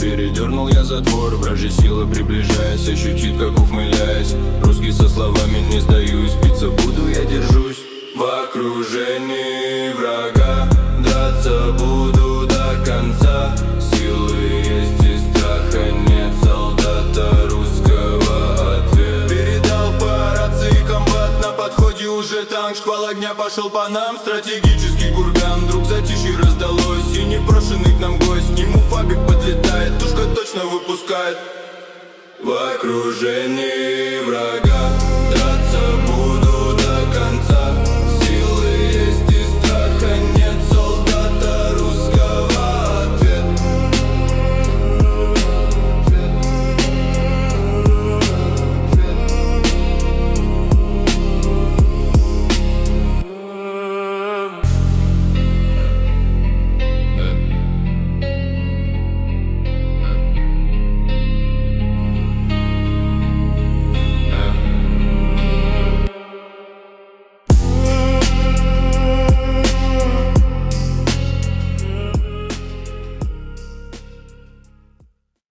Передернул я затвор, вражья сила приближаясь, ощутит, как ухмыляясь. Русский со словами не сдаюсь, биться буду, я держусь. В окружении врага драться буду до конца. Силы есть и страха нет, солдата русского ответ. Передал по рации комбат, на подходе уже танк. Шквал огня пошел по нам, стратегический курган. Вдруг затишье раздалось, и непрошенный к нам гость. К нему фабик подлетает, тушка точно выпускает. В окружении врага